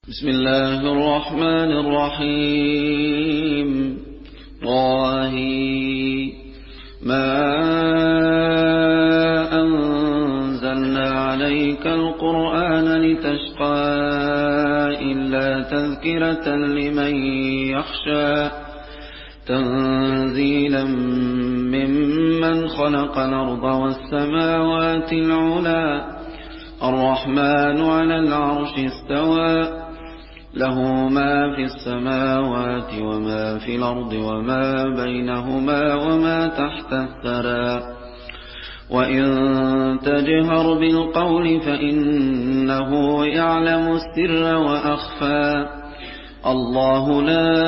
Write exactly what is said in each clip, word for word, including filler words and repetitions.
بسم الله الرحمن الرحيم. طه ما أنزلنا عليك القرآن لتشقى إلا تذكرة لمن يخشى تنزيلا ممن خلق الأرض والسماوات العلى الرحمن على العرش استوى له ما في السماوات وما في الأرض وما بينهما وما تحت الثرى وإن تجهر بالقول فإنه يعلم السر وأخفى الله لا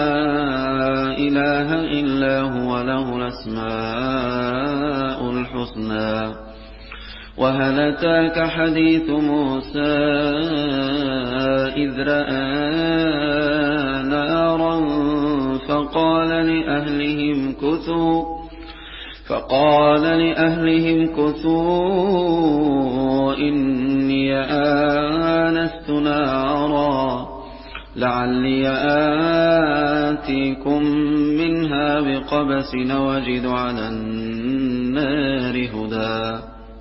إله إلا هو له الأسماء الحسنى. وهل أتاك حديث موسى إذ رأى نارا فقال لأهلهم كثوا فقال لأهلهم كثوا إني آنست نارا لعلي آتيكم منها بقبس وجد على النار هدى.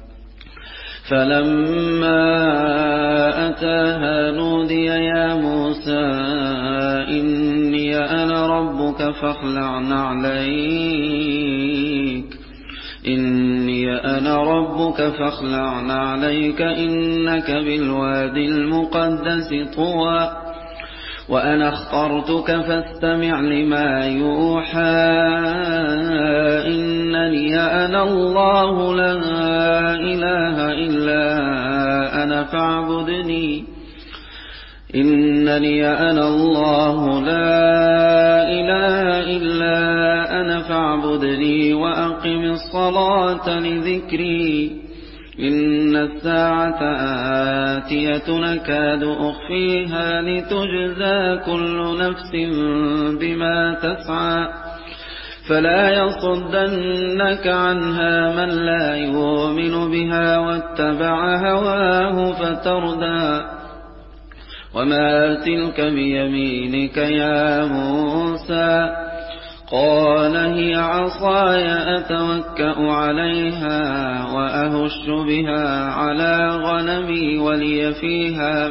فلما أتاها نودي يا موسى إني أنا ربك فاخلع نعليك إني أنا ربك فاخلع نعليك إنك بالوادي المقدس طوى وأنا اخترتك فاستمع لما يوحى إنني أنا الله لا إله إلا أنا فاعبدني إنني أنا الله لا إله إلا أنا فاعبدني وأقم الصلاة لذكري إن الساعة آتية نكاد أخفيها لتجزى كل نفس بما تسعى فلا يصدنك عنها من لا يؤمن بها واتبع هواه فتردى. وما تلك بيمينك يا موسى قال هي عصاي أتوكأ عليها وأهش بها على غنمي ولي فيها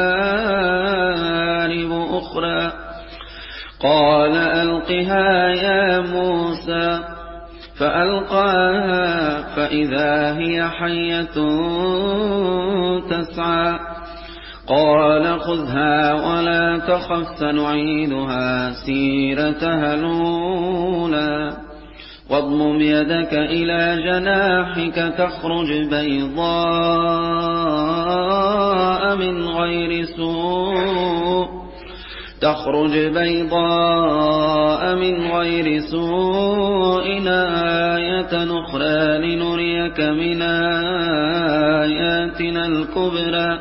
مآرب أخرى قال ألقها يا موسى فألقاها فإذا هي حية تسعى قال خذها ولا تخف سنعيدها سيرتها الأولى واضمم يدك إلى جناحك تخرج بيضاء من غير سوء تخرج بيضاء من غير سوء آية أخرى لنريك من آياتنا الكبرى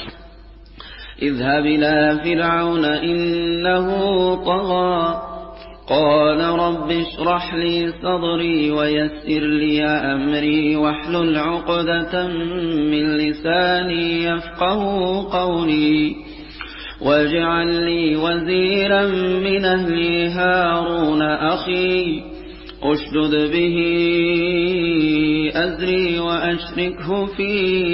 اذهب إلى فرعون إنه طغى قال رب اشرح لي صدري ويسر لي أمري واحلل عقدة من لساني يفقه قولي واجعل لي وزيرا من أهلي هارون أخي أشدد به أزري وأشركه في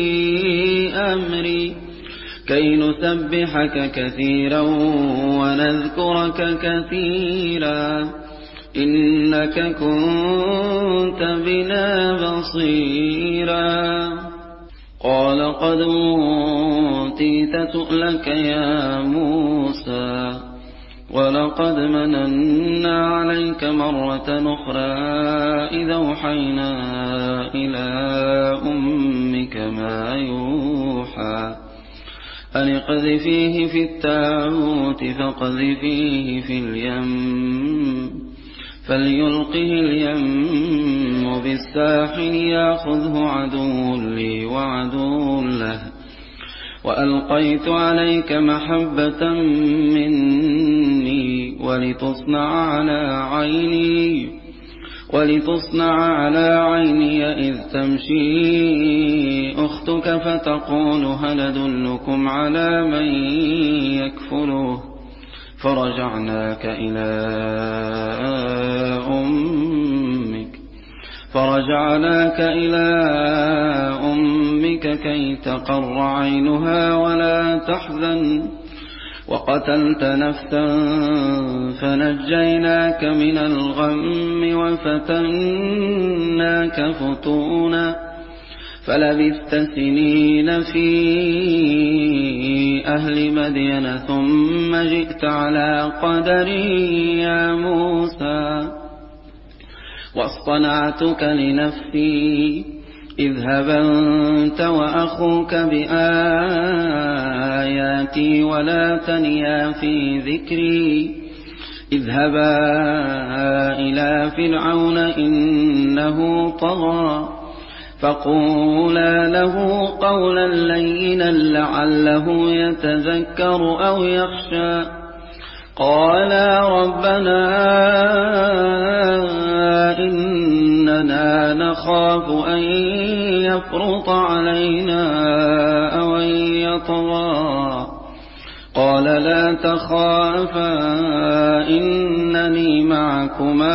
أمري كي نسبحك كثيرا ونذكرك كثيرا إنك كنت بنا بصيرا. قال قد أوتيت سؤلك يا موسى ولقد مننا عليك مرة أخرى إذا أوحينا إلى أمك ما يوحى أن اقذفيه في التابوت فاقذفيه في اليم فليلقه اليم بالساحل يأخذه عدو لي وعدو له وألقيت عليك محبة مني ولتصنع على عيني ولتصنع على عيني إذ تمشي أختك فتقول هل أدلكم على من يكفله فرجعناك إلى أمك فرجعناك إلى أمك كي تقر عينها ولا تحزن وقتلت نفسا فنجيناك من الغم وفتناك فتونا فلبثت سنين في أهل مدين ثم جئت على قدري يا موسى واصطنعتك لنفسي اذهب أنت وأخوك بآياتي ولا تنيا في ذكري اذهبا إلى فرعون إنه طغى فقولا له قولا لينا لعله يتذكر أو يخشى قالا ربنا إننا نخاف أن يفرط علينا أو أن يطغى قال لا تخافا إنني معكما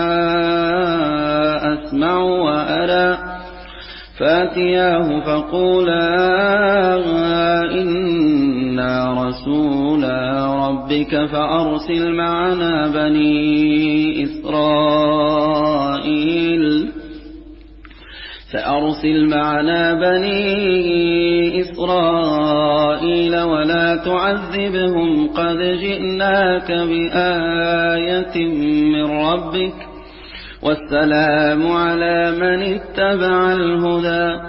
أسمع وأرى فاتياه فقولا إنا رسولا ربك فأرسل معنا بني إسرائيل فأرسل معنا بني إسرائيل ولا تعذبهم قد جئناك بآية من ربك والسلام على من اتبع الهدى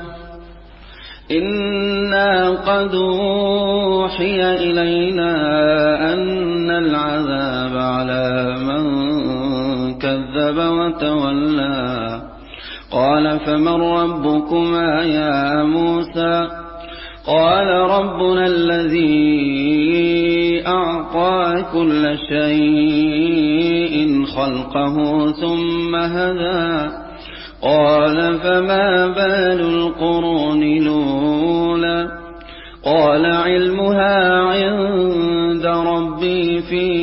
إنا قد أوحي إلينا أن العذاب على من كذب وتولى قال فمن ربكما يا موسى قال ربنا الذي أعطى كل شيء خلقه ثم هدى قال فما بال القرون الأولى قال علمها عند ربي في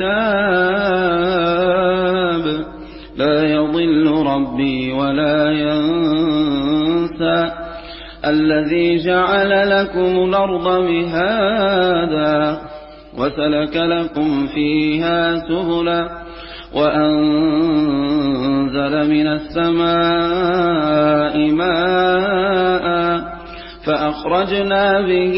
كتاب لا يضل ربي ولا ينسى الذي جعل لكم الأرض مهادا وسلك لكم فيها سبلا وأنزل من السماء ماء فأخرجنا به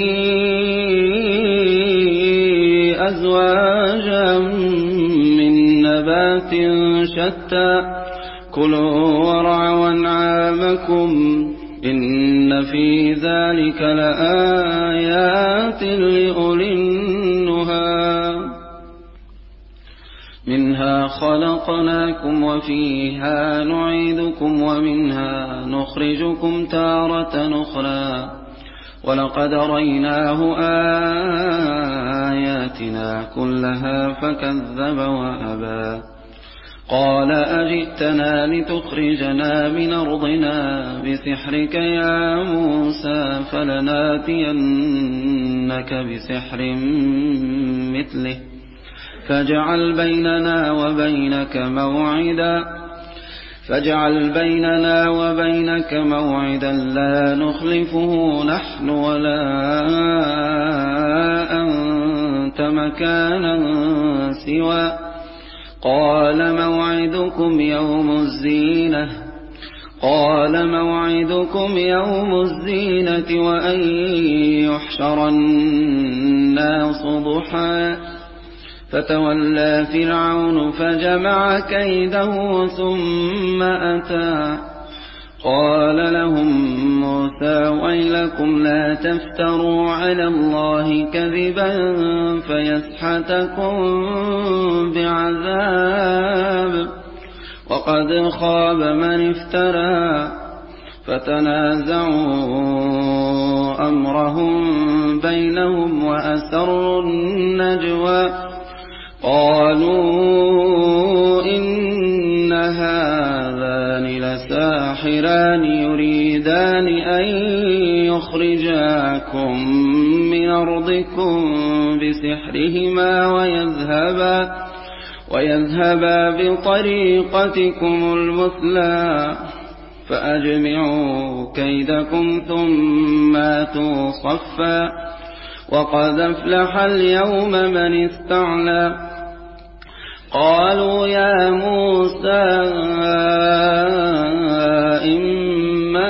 أزواجا من نبات شتى كلوا وارعوا أنعامكم إن في ذلك لآيات لأولي النهى منها خلقناكم وفيها نعيدكم ومنها نخرجكم تارة أخرى ولقد ريناه آياتنا كلها فكذب وأبى قال أجئتنا لتخرجنا من أرضنا بسحرك يا موسى فلناتينك بسحر مثله فاجعل بيننا وبينك موعدا فاجعل بيننا وبينك موعدا لا نخلفه نحن ولا أنت مكانا سوى قال موعدكم يوم الزينة قال موعدكم يوم الزينة وأن يحشر الناس ضحى فتولى فرعون فجمع كيده ثم أتى قال لهم موسى ويلكم لا تفتروا على الله كذبا فيسحتكم بعذاب وقد خاب من افترى فتنازعوا أمرهم بينهم وأسروا النجوى قالوا إن هذا ساحران يريدان أن يخرجاكم من أرضكم بسحرهما ويذهبا, ويذهبا بطريقتكم المثلى فأجمعوا كيدكم ثم آتوا صفا وقد أفلح اليوم من استعلى. قالوا يا موسى إما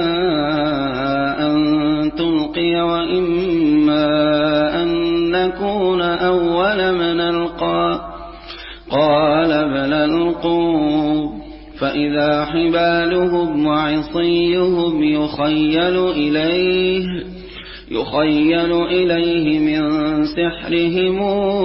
أن تلقي وإما أن نكون أول من ألقى قال بل ألقوا فإذا حبالهم وعصيهم يخيل إليه يخيل إليه من سحرهم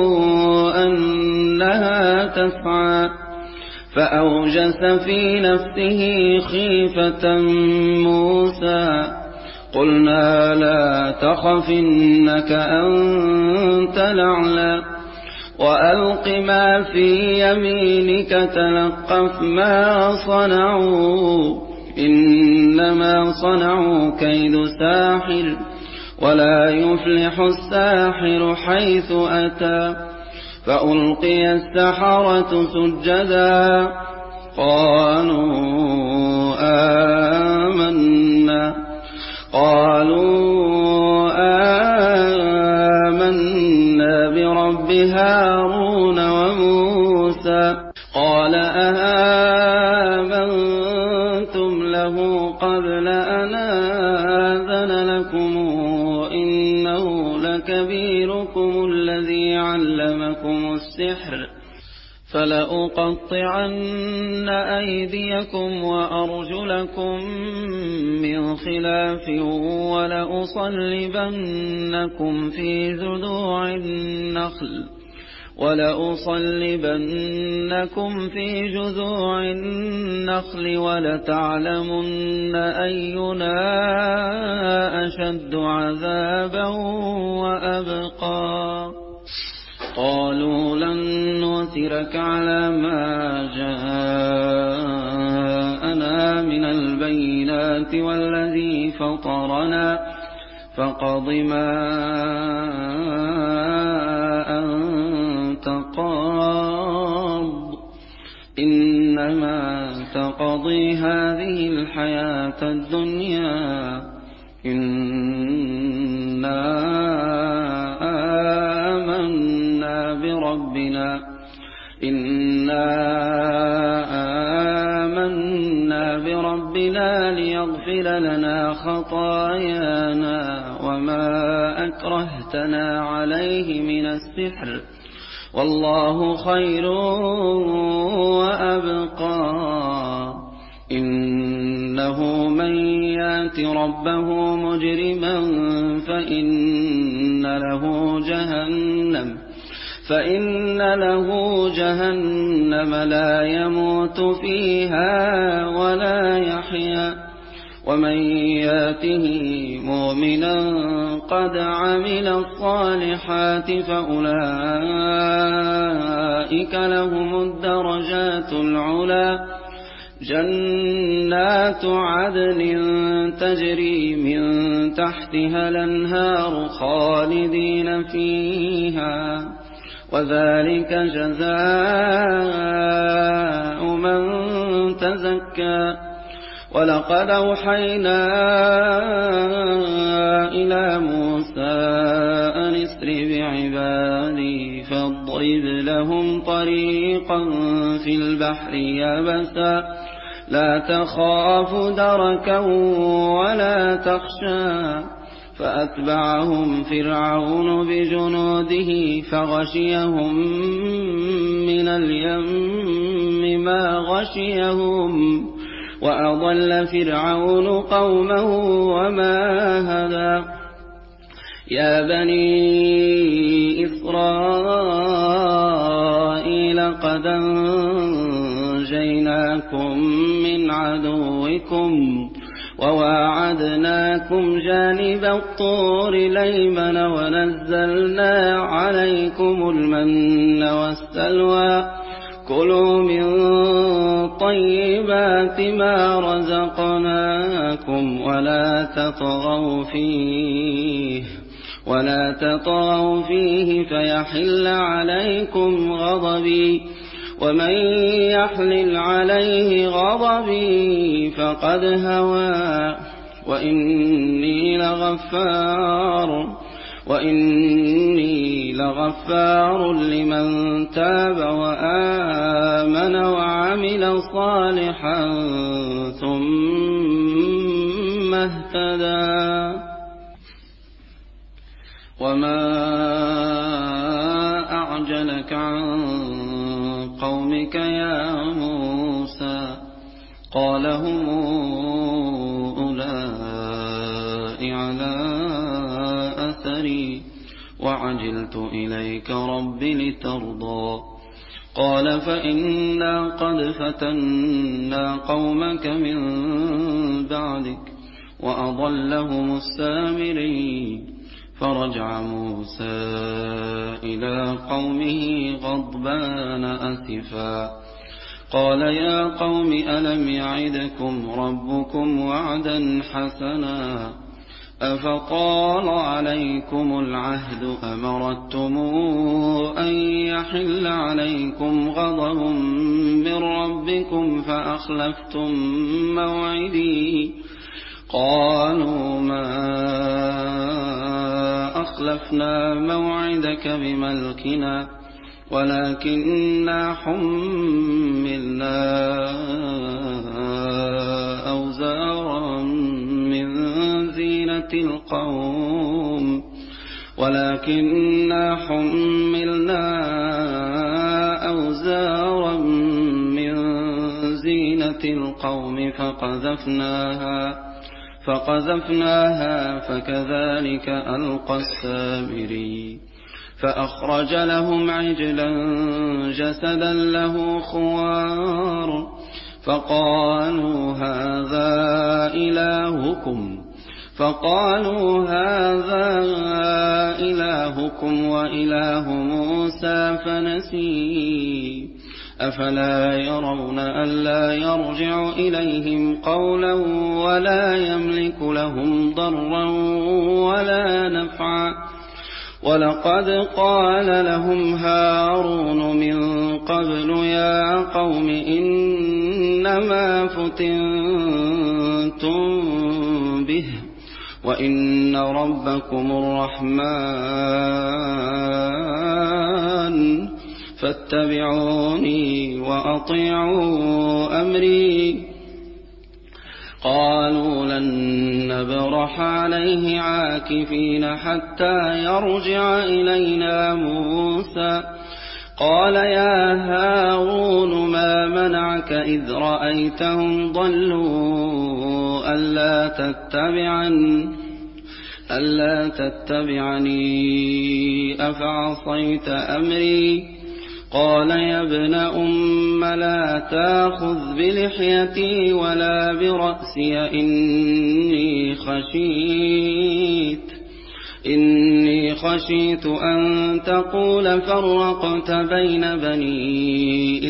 أنها تسعى فأوجس في نفسه خيفة موسى قلنا لا تخف إنك أنت الأعلى وألق ما في يمينك تلقف ما صنعوا إنما صنعوا كيد ساحر ولا يفلح الساحر حيث أتى. فألقي السحرة سجدا قالوا آمنا قالوا آمنا برب هارون وموسى قال آمنتم له قبل أن آذن لكم إنه لكبيركم الذي علمكم السحر فلأقطعن أيديكم وأرجلكم من خلاف ولأصلبنكم في جذوع النخل ولأصلبنكم في جذوع النخل ولتعلمن أينا أشد عذابا وأبقى. قالوا لن نؤثرك على ما جاءنا من البينات والذي فطرنا فاقض ما أنت قاض إنما تقضي هذه الحياة الدنيا إنا آمنا بربنا إنا آمنا بربنا ليغفر لنا خطايانا وما أكرهتنا عليه من السحر والله خير وأبقى. إنه من يات ربه مجرما فإن له جهنم فإن له جهنم لا يموت فيها ولا يحيا ومن ياته مؤمنا قد عمل الصالحات فأولئك لهم الدرجات العلى جنات عدن تجري من تحتها الأنهار خالدين فيها وذلك جزاء من تزكى. ولقد أوحينا إلى موسى أن اسر بعبادي فاضرب لهم طريقا في البحر يبسا لا تخاف دركا ولا تخشى فأتبعهم فرعون بجنوده فغشيهم من اليم ما غشيهم وأضل فرعون قومه وما هدى. يا بني إسرائيل قد أنجيناكم من عدوكم وواعدناكم جانب الطور الأيمن ونزلنا عليكم المن والسلوى كلوا من طيبات ما رزقناكم ولا تطغوا فيه ولا تطغوا فيه فيحل عليكم غضبي ومن يحلل عليه غضبي فقد هوى وإني لغفار وإني لغفار لمن تاب وآمن وعمل صالحا ثم اهتدى وما أعجلك عن قومك يا موسى قال هم أولئك على أثري وعجلت إليك رب لترضى قال فإنا قد فتنا قومك من بعدك وأضلهم السامري فرجع موسى إلى قومه غضبان أسفا قال يا قوم ألم يعدكم ربكم وعدا حسنا أفطال عليكم العهد أمرتم أن يحل عليكم غضب من ربكم فأخلفتم موعدي قالوا ما أخلفنا موعدك بملكنا ولكننا حملنا أوزارا من زينة القوم ولكننا حملنا أوزارا من زينة القوم فقذفناها فقذفناها فكذلك ألقى السامري فأخرج لهم عجلا جسدا له خوار فقالوا هذا إلهكم فقالوا هذا إلهكم وإله موسى فنسي أفلا يرون ألا يرجع إليهم قولا ولا يملك لهم ضرا ولا نفعا ولقد قال لهم هارون من قبل يا قوم إنما فتنتم به وإن ربكم الرحمن فاتبعوني وأطيعوا أمري قالوا لن نبرح عليه عاكفين حتى يرجع إلينا موسى قال يا هارون ما منعك إذ رأيتهم ضلوا ألا تتبعني ألا تتبعني أفعصيت أمري قال يا ابن أم لا تأخذ بلحيتي ولا برأسي إني خشيت إني خشيت أن تقول فرقت بين بني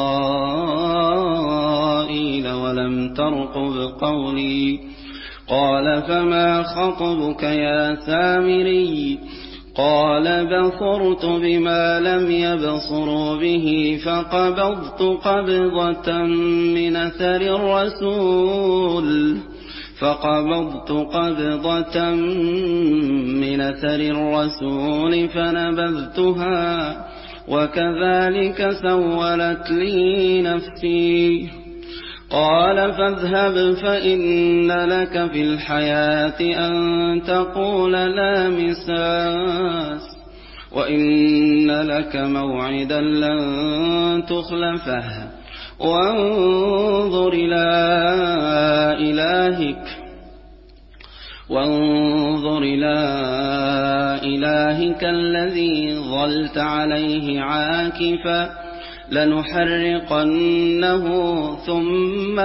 إسرائيل ولم ترقب قولي قال فما خطبك يا سامري قال بصرت بما لم يبصروا به فقبضت قبضة من أثر الرسول فقبضت قبضة من أثر الرسول فنبذتها وكذلك سولت لي نفسي قال فاذهب فإن لك في الحياة أن تقول لا مساس وإن لك موعدا لن تخلفه وانظر إلى إلهك وانظر إلى إلهك الذي ظلت عليه عاكفا لنحرقنه ثم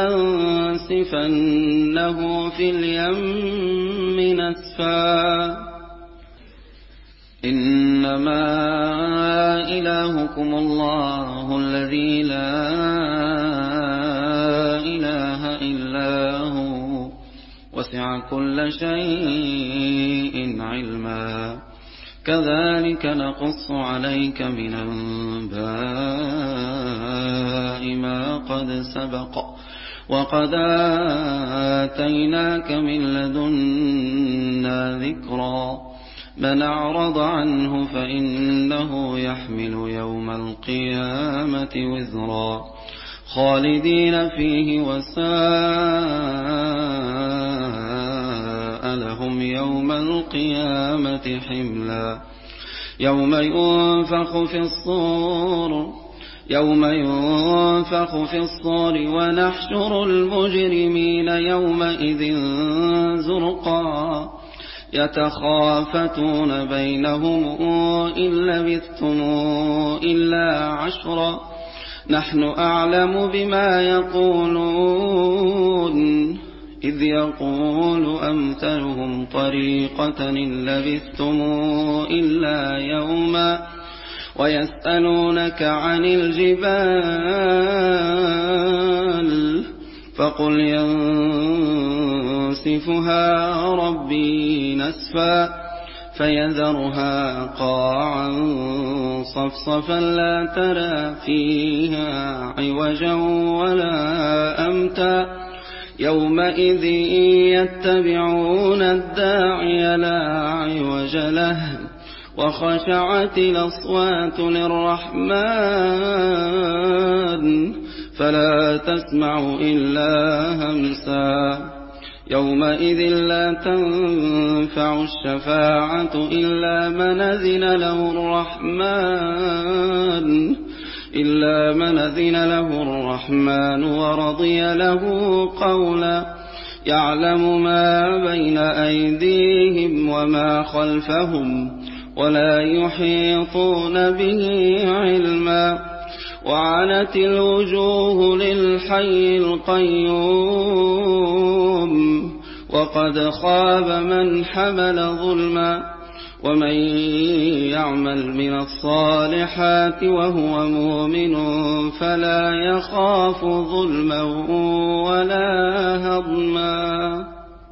لننسفنه في اليم نسفا إنما إلهكم الله الذي لا إله إلا هو وسع كل شيء علما كذلك نقص عليك من أنباء ما قد سبق وقد آتيناك من لدنا ذكرا من أعرض عنه فإنه يحمل يوم القيامة وزرا خالدين فيه وساء لهم يوم القيامة حملا يوم ينفخ في الصور يوم ينفخ في الصور ونحشر المجرمين يومئذ زرقا يتخافتون بينهم إن لبثتم إلا عشرا نحن أعلم بما يقولون إذ يقول أمثلهم طريقة إن لبثتم إلا يوما ويسألونك عن الجبال فقل ينسفها ربي نسفا فيذرها قاعا صفصفا لا ترى فيها عوجا ولا أمتا يومئذ يتبعون الداعي لا عوج له وخشعت الأصوات للرحمن فلا تسمع إلا همسا يومئذ لا تنفع الشفاعة إلا من أذن له الرحمن إلا من أذن له الرحمن ورضي له قولا يعلم ما بين أيديهم وما خلفهم ولا يحيطون به علما وعنت الوجوه للحي القيوم وقد خاب من حمل ظلما ومن يعمل من الصالحات وهو مؤمن فلا يخاف ظلما ولا هضما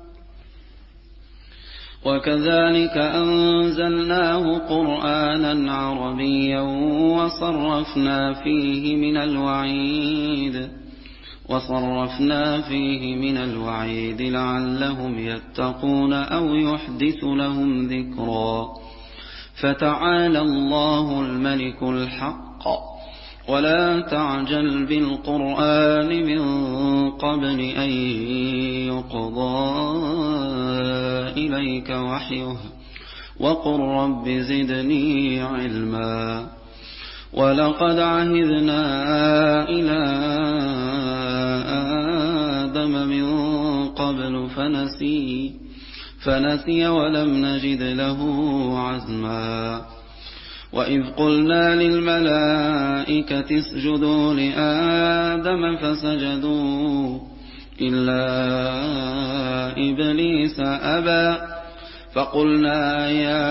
وكذلك أنزلناه قرآنا عربيا وصرفنا فيه من الوعيد وصرفنا فيه من الوعيد لعلهم يتقون أو يحدث لهم ذكرا فتعالى الله الملك الحق ولا تعجل بالقرآن من قبل أن يقضى إليك وحيه وقل رب زدني علما ولقد عهدنا إلى آدم من قبل فنسي فنسي ولم نجد له عزما وإذ قلنا للملائكة اسجدوا لآدم فسجدوا إلا إبليس أبى فقلنا يا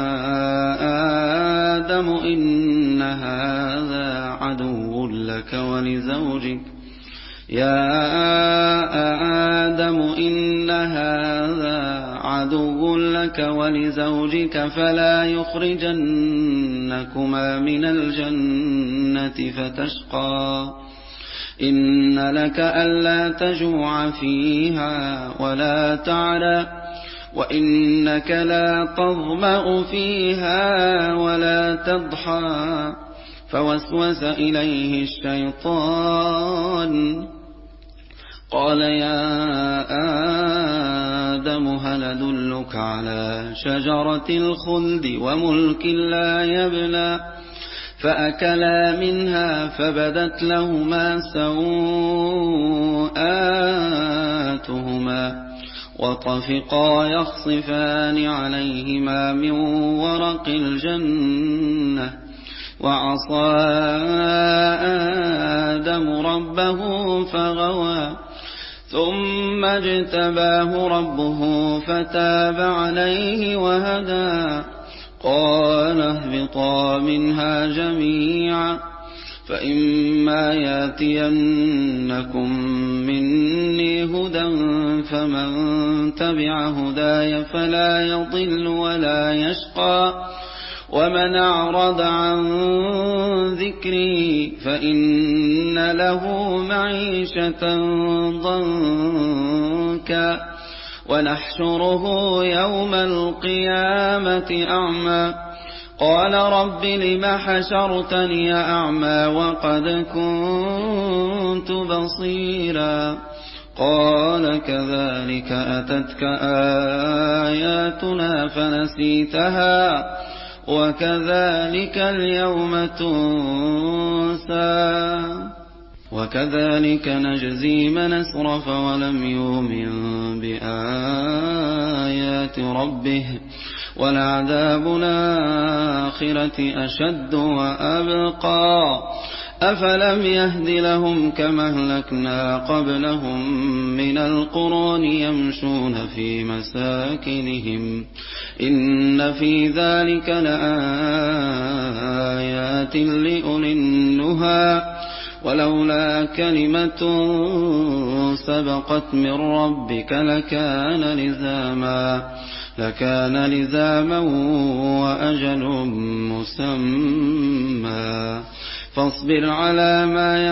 آدم إن هذا عدو لك ولزوجك يا آدم إن هذا عدو لك ولزوجك فلا يخرجنكما من الجنة فتشقى إن لك ألا تجوع فيها ولا تعرى وإنك لا تظمأ فيها ولا تضحى فوسوس إليه الشيطان قال يا آدم هل أدلك على شجرة الخلد وملك لا يبلى فأكلا منها فبدت لهما سوآتهما وطفقا يخصفان عليهما من ورق الجنة وعصى آدم ربه فغوى ثم اجتباه ربه فتاب عليه وهدى قال قال اهبطا منها جميعا فإما ياتينكم مني هدى فمن تبع هداي فلا يضل ولا يشقى ومن أعرض عن ذكري فإن له معيشة ضنكا ونحشره يوم القيامة أعمى قال رب لم حشرتني أعمى وقد كنت بصيرا قال كذلك أتتك آياتنا فنسيتها وكذلك اليوم تنسى وكذلك نجزي من أسرف ولم يؤمن بآيات ربه ولعذاب الآخرة أشد وأبقى أفلم يهد لهم كما أهلكنا قبلهم من القرون يمشون في مساكنهم إن في ذلك لآيات لأولي النهى ولولا كلمة سبقت من ربك لكان لزاما لكان لزاما وأجل مسمى فاصبر على ما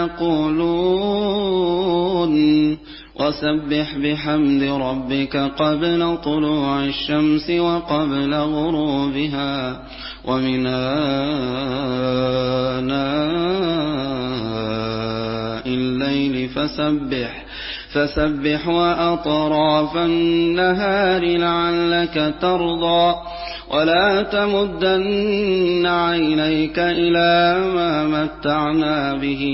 يقولون وسبح بحمد ربك قبل طلوع الشمس وقبل غروبها ومن آناء الليل فسبح فسبح وأطراف النهار لعلك ترضى ولا تمدن عينيك إلى ما متعنا به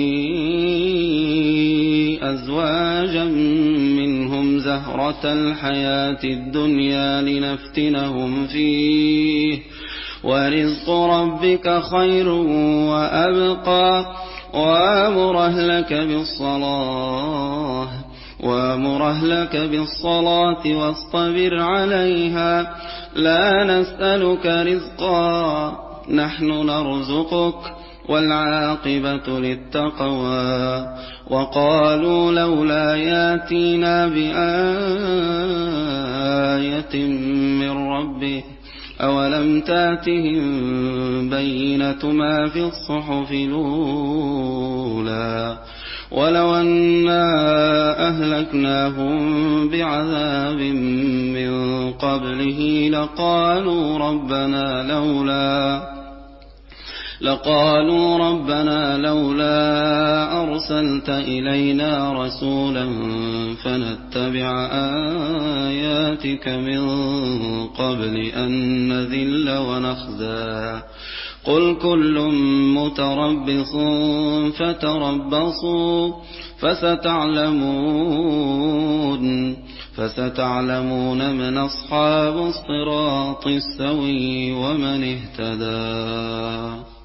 أزواجا منهم زهرة الحياة الدنيا لنفتنهم فيه ورزق ربك خير وأبقى وأمر أهلك بالصلاة وأمر أهلك بالصلاة واصطبر عليها لا نسألك رزقا نحن نرزقك والعاقبة للتقوى وقالوا لولا ياتينا بآية من ربه أولم تاتهم بينة ما في الصحف الأولى ولو أنا أهلكناهم بعذاب من قبله لقالوا ربنا لولا لقالوا ربنا لولا أرسلت إلينا رسولا فنتبع آياتك من قبل أن نذل ونخزى قل كل متربص فتربصوا فستعلمون فستعلمون من أصحاب الصراط السوي ومن اهتدى.